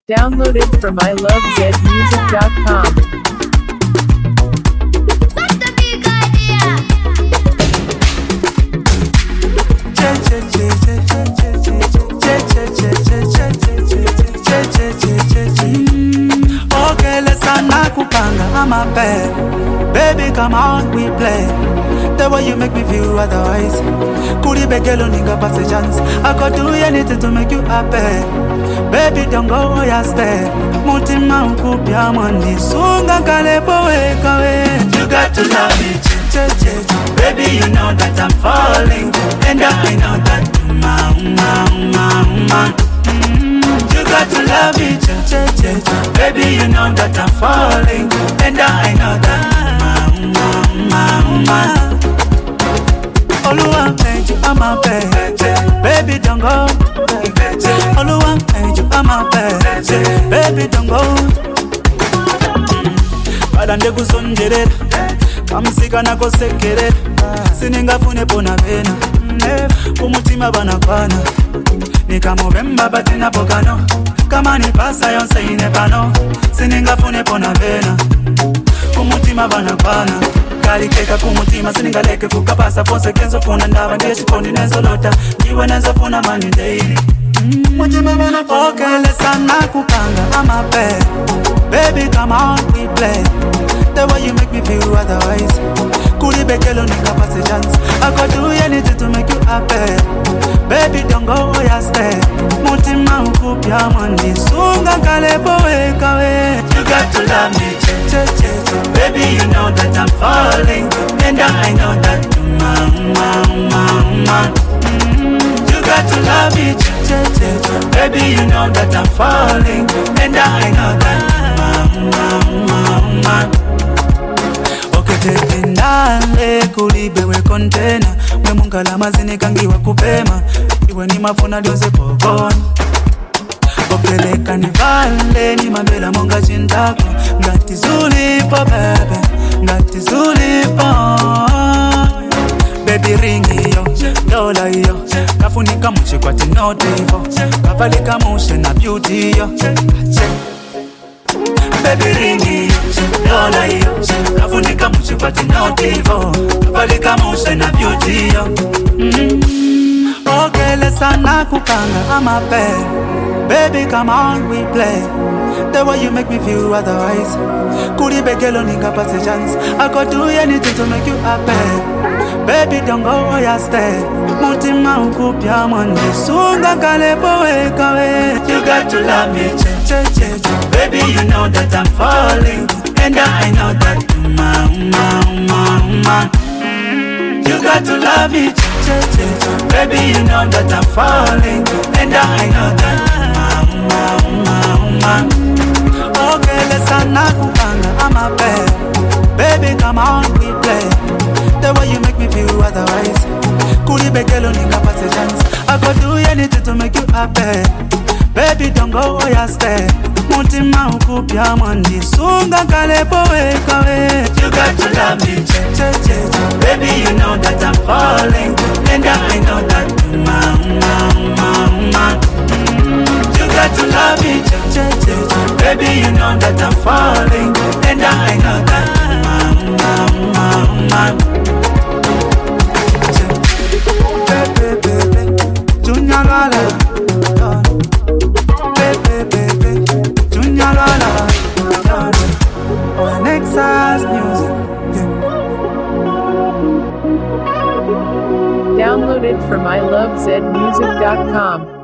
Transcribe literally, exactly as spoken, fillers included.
Downloaded from I love zed music dot com. What's the big idea? Okay, let's not kupanga, I'm a bad. Baby, come on, we play. The way you make me feel otherwise. Kuri begelo ninga pass a chance. I could do anything to make you happy. Baby, don't go where you stay. Mutima ukupya mwani sunga kalepo weka we. You got to love me, che che che. Baby, you know that I'm falling, and I know that ma ma ma ma. You got to love me, che che che che. Baby, you know that I'm falling, and I know that ma ma ma ma. Oluwa made you on my bed, baby don't go. Oluwa made you on my bed, baby don't go. Badande kusonjere, kamsika nako sekere. Siningafune pona pena, umutima bana kwana. Nikamubemba batina pokano, kama ni pasa yonse inepano. Siningafune pona pena, umutima bana kwana. Kalikeka kumutima siningaleke kukapasa fonse kenzo funa ndaba ndiye chikondi nenzo lota iwe nenzo funa mani daily. Mutima bana okay, let's not kupanga, I'm a bad. Baby come on, we play. The way you make me feel otherwise. Kuli bekelo ninga pass a chance. I could do anything to make you happy. Baby don't go where you stay. Mutima ukupya mwani sunga kalepo weka we. You got to love me, che che che che. Baby you know that I'm falling, and I know that ma ma ma ma. You got to love me, che che che che. Baby you know that I'm falling, and I know that ma ma ma ma. Oketendale kulibe we container. Mwe mungala mazini kangi wa kupema. Iwe ni mafuna dioze pokon. Okeleka ni vale ni mambela monga chindako. Ngati zulipo bebe, ngati zulipo. Baby ringi yo, dola yo. Kafunika muche kwa tinotivo. Kavalika mushe na beauty yo. Baby ringi yo, dola yo. Kafunika muche kwa tinotivo. Kavalika mushe na beauty yo. Mm-hmm. Okay, let's not kupanga, I'm a bad. Baby, come on, we play. The way you make me feel otherwise. Kuri begelo ninga pass a chance. I could do anything to make you happy. Baby, don't go where you stay. Mutima ukupya mwani sunga kalepo weka we. You got to love me, che che che che. Baby, you know that I'm falling, and I know that ma ma ma ma. You got to love me, che che che che. Baby, you know that I'm falling, and I know that ma ma ma ma. Okay, let's not kupanga, I'm a bad. Baby, come on, we play. The way you make me feel otherwise. Kuli begelo ninga pass a chance. I could do anything to make you happy. Baby, don't go where you stay. Mutima ukupya mwani sunga kalepo weka we. You got to love me, che che che che. Baby, you know that I'm falling, and I know that ma ma ma ma. You got to love me, che che che che. Baby, you know that I'm falling, and I know that ma ma ma ma. Baby, baby, Junior Lala. Baby, baby, Junior Lala. Oh, Nexus music. Downloaded from I love zed music dot com.